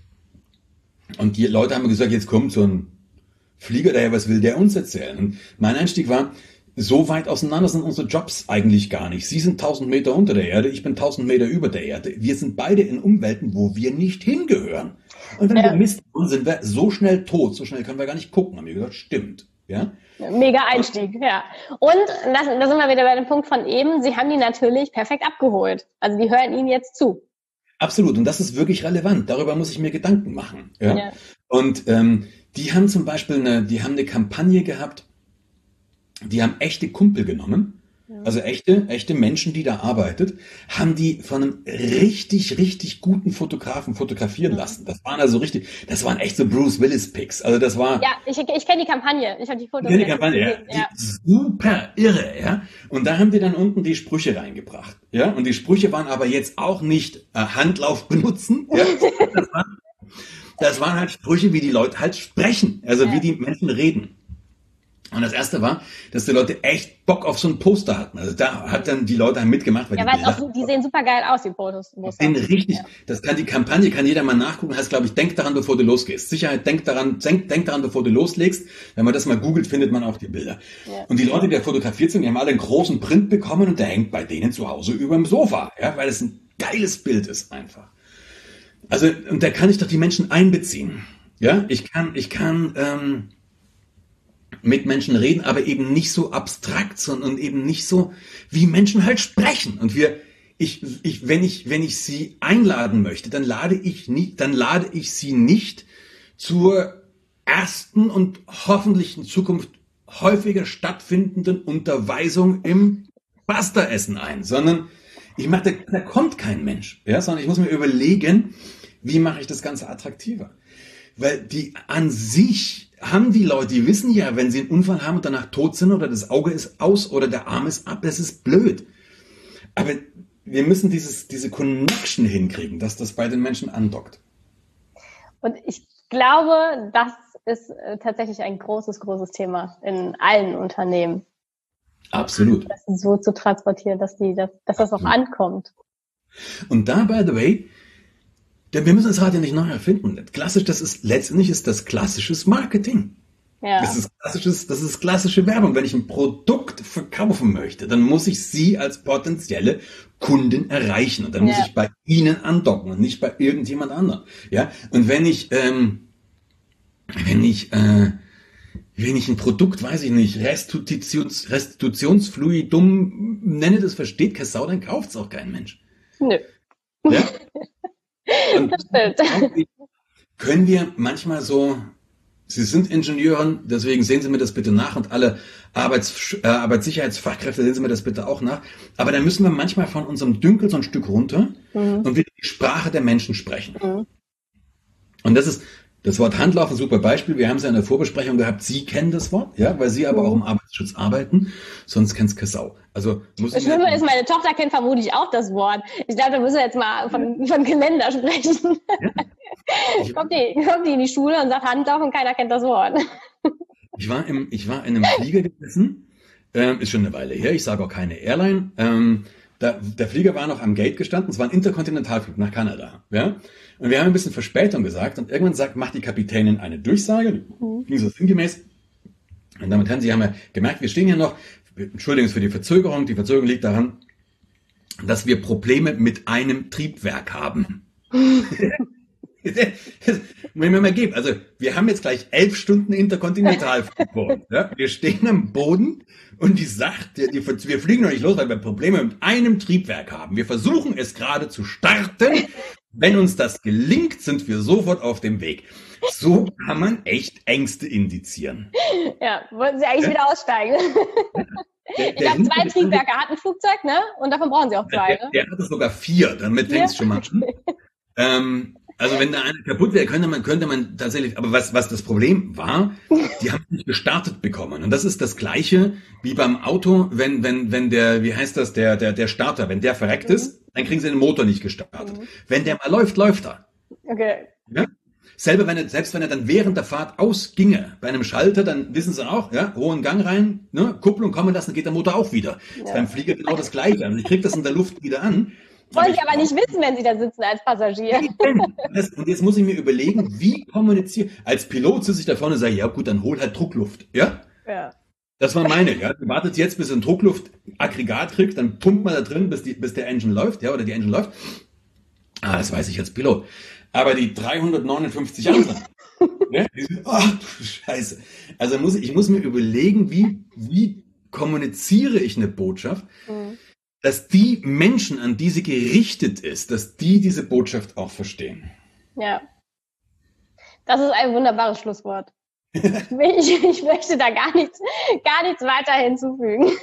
Und die Leute haben mir gesagt, jetzt kommt so ein Flieger daher, was will der uns erzählen? Und mein Einstieg war, so weit auseinander sind unsere Jobs eigentlich gar nicht. Sie sind 1000 Meter unter der Erde, ich bin 1000 Meter über der Erde. Wir sind beide in Umwelten, wo wir nicht hingehören. Und wenn wir Mist tun, sind wir so schnell tot, so schnell können wir gar nicht gucken. Haben wir gesagt, stimmt. Ja? Mega Einstieg, ja. Und da sind wir wieder bei dem Punkt von eben, Sie haben die natürlich perfekt abgeholt. Also die hören Ihnen jetzt zu. Absolut. Und das ist wirklich relevant. Darüber muss ich mir Gedanken machen. Ja? Und die haben zum Beispiel eine Kampagne gehabt, die haben echte Kumpel genommen also echte Menschen, die da arbeitet, haben die von einem richtig guten Fotografen fotografieren lassen. Das waren echt so Bruce Willis Pics. Also das war. Ja, ich kenne die Kampagne. Ich habe die Fotos Die Kampagne, ja, ja. Super irre, ja. Und da haben die dann unten die Sprüche reingebracht, ja. Und die Sprüche waren aber jetzt auch nicht Handlauf benutzen, ja. Das waren halt Sprüche, wie die Leute halt sprechen, also wie die Menschen reden. Und das erste war, dass die Leute echt Bock auf so ein Poster hatten. Also da hat dann die Leute mitgemacht. Weil die sehen super geil aus, die Fotos. Das kann die Kampagne, kann jeder mal nachgucken. Heißt, glaube ich, denk daran, bevor du losgehst. Sicherheit, denk daran, bevor du loslegst. Wenn man das mal googelt, findet man auch die Bilder. Ja. Und die Leute, die da fotografiert sind, die haben alle einen großen Print bekommen und der hängt bei denen zu Hause über dem Sofa, ja, weil es ein geiles Bild ist einfach. Also, und da kann ich doch die Menschen einbeziehen. Ja, ich kann mit Menschen reden, aber eben nicht so abstrakt, sondern eben nicht so, wie Menschen halt sprechen. Und wenn ich sie einladen möchte, dann lade ich sie nicht zur ersten und hoffentlich in Zukunft häufiger stattfindenden Unterweisung im Pasta-Essen ein, sondern da kommt kein Mensch, ja, sondern ich muss mir überlegen, wie mache ich das Ganze attraktiver? Weil die an sich haben die Leute, die wissen ja, wenn sie einen Unfall haben und danach tot sind oder das Auge ist aus oder der Arm ist ab, das ist blöd. Aber wir müssen diese Connection hinkriegen, dass das bei den Menschen andockt. Und ich glaube, das ist tatsächlich ein großes Thema in allen Unternehmen. Absolut. Das so zu transportieren, dass das auch ankommt. Und da, by the way, denn wir müssen das Rad ja nicht neu erfinden. Letztendlich ist das klassisches Marketing. Ja. Das ist klassische Werbung. Wenn ich ein Produkt verkaufen möchte, dann muss ich Sie als potenzielle Kunden erreichen. Und dann muss ich bei Ihnen andocken und nicht bei irgendjemand anderem. Ja. Und wenn ich ein Produkt, weiß ich nicht, Restitutionsfluidum nenne, das versteht keine Sau, dann kauft es auch kein Mensch. Nö. Ja? Und können wir manchmal so, Sie sind Ingenieurin, deswegen sehen Sie mir das bitte nach und alle Arbeitssicherheitsfachkräfte sehen Sie mir das bitte auch nach. Aber dann müssen wir manchmal von unserem Dünkel so ein Stück runter und wieder die Sprache der Menschen sprechen. Und das ist das Wort Handlauf, ein super Beispiel. Wir haben es ja in der Vorbesprechung gehabt. Sie kennen das Wort, ja, weil Sie aber auch im Arbeitsschutz arbeiten. Sonst kennt es keine Sau. Also das Schlimme ist, meine Tochter kennt vermutlich auch das Wort. Ich glaube, da müssen wir jetzt mal von Geländer sprechen. Ja. Kommt die in die Schule und sagt Handlauf und keiner kennt das Wort. Ich war in einem Flieger gesessen. Ist schon eine Weile her. Ich sage auch keine Airline. Der Flieger war noch am Gate gestanden. Es war ein Interkontinentalflug nach Kanada. Ja? Und wir haben ein bisschen Verspätung gesagt. Und irgendwann macht die Kapitänin eine Durchsage. Die ging so sinngemäß. Meine Damen und Herren, Sie haben ja gemerkt, wir stehen hier noch. Entschuldigung für die Verzögerung. Die Verzögerung liegt daran, dass wir Probleme mit einem Triebwerk haben. Das muss mir mal geben. Also, wir haben jetzt gleich 11 Stunden Interkontinentalflug. Ja? Wir stehen am Boden und die sagt, wir fliegen noch nicht los, weil wir Probleme mit einem Triebwerk haben. Wir versuchen es gerade zu starten. Wenn uns das gelingt, sind wir sofort auf dem Weg. So kann man echt Ängste indizieren. Ja, wollten Sie eigentlich wieder aussteigen? Ich habe 2 Triebwerke, hat ein Flugzeug, ne? Und davon brauchen Sie auch 2. Ne? Der hatte sogar 4, damit fängt es schon mal an. Also wenn da einer kaputt wäre, könnte man tatsächlich, aber was das Problem war, die haben nicht gestartet bekommen. Und das ist das Gleiche wie beim Auto, wenn der, wie heißt das, der Starter, wenn der verreckt ist, dann kriegen sie den Motor nicht gestartet. Wenn der mal läuft er. Okay. Ja? Selbst wenn er dann während der Fahrt ausginge, bei einem Schalter, dann wissen sie auch, ja, hohen Gang rein, ne, Kupplung kommen lassen, geht der Motor auch wieder. Ja. Ist beim Flieger genau das Gleiche. Also ich kriege das in der Luft wieder an. Wollen Sie aber nicht wissen, wenn Sie da sitzen als Passagier. Und jetzt muss ich mir überlegen, wie kommuniziere. Als Pilot sitze ich da vorne und sage, ja gut, dann hol halt Druckluft. Ja? Ja. Das war meine. Ja. Du wartet jetzt, bis du ein Druckluftaggregat kriegst, dann pumpt man da drin, bis der Engine läuft, ja, oder die Engine läuft. Das weiß ich als Pilot. Aber die 359 anderen, ja, die sind, ach du Scheiße. Also ich muss mir überlegen, wie kommuniziere ich eine Botschaft, dass die Menschen, an die sie gerichtet ist, dass die diese Botschaft auch verstehen. Ja, das ist ein wunderbares Schlusswort. Ich möchte da gar nichts weiter hinzufügen.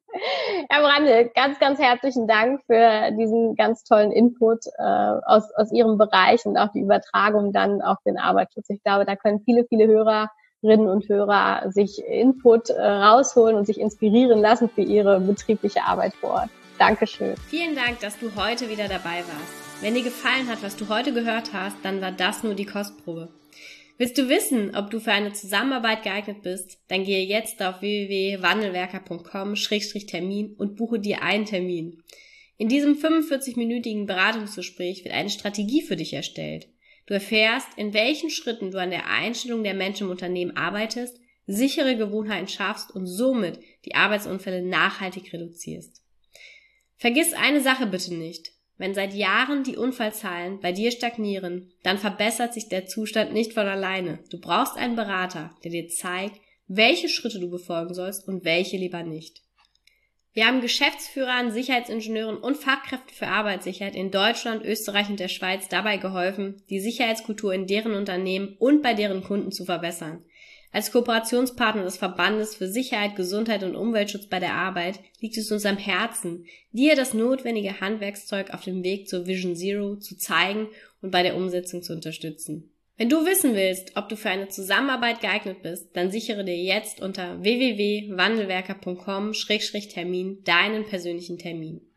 Herr Brandl, ganz, ganz herzlichen Dank für diesen ganz tollen Input aus Ihrem Bereich und auch die Übertragung dann auf den Arbeitsschutz. Ich glaube, da können viele, viele Hörerinnen und Hörer sich Input rausholen und sich inspirieren lassen für ihre betriebliche Arbeit vor Ort. Dankeschön. Vielen Dank, dass du heute wieder dabei warst. Wenn dir gefallen hat, was du heute gehört hast, dann war das nur die Kostprobe. Willst du wissen, ob du für eine Zusammenarbeit geeignet bist? Dann gehe jetzt auf www.wandelwerker.com/Termin und buche dir einen Termin. In diesem 45-minütigen Beratungsgespräch wird eine Strategie für dich erstellt. Du erfährst, in welchen Schritten du an der Einstellung der Menschen im Unternehmen arbeitest, sichere Gewohnheiten schaffst und somit die Arbeitsunfälle nachhaltig reduzierst. Vergiss eine Sache bitte nicht. Wenn seit Jahren die Unfallzahlen bei dir stagnieren, dann verbessert sich der Zustand nicht von alleine. Du brauchst einen Berater, der dir zeigt, welche Schritte du befolgen sollst und welche lieber nicht. Wir haben Geschäftsführern, Sicherheitsingenieuren und Fachkräften für Arbeitssicherheit in Deutschland, Österreich und der Schweiz dabei geholfen, die Sicherheitskultur in deren Unternehmen und bei deren Kunden zu verbessern. Als Kooperationspartner des Verbandes für Sicherheit, Gesundheit und Umweltschutz bei der Arbeit liegt es uns am Herzen, dir das notwendige Handwerkszeug auf dem Weg zur Vision Zero zu zeigen und bei der Umsetzung zu unterstützen. Wenn du wissen willst, ob du für eine Zusammenarbeit geeignet bist, dann sichere dir jetzt unter www.wandelwerker.com/Termin deinen persönlichen Termin.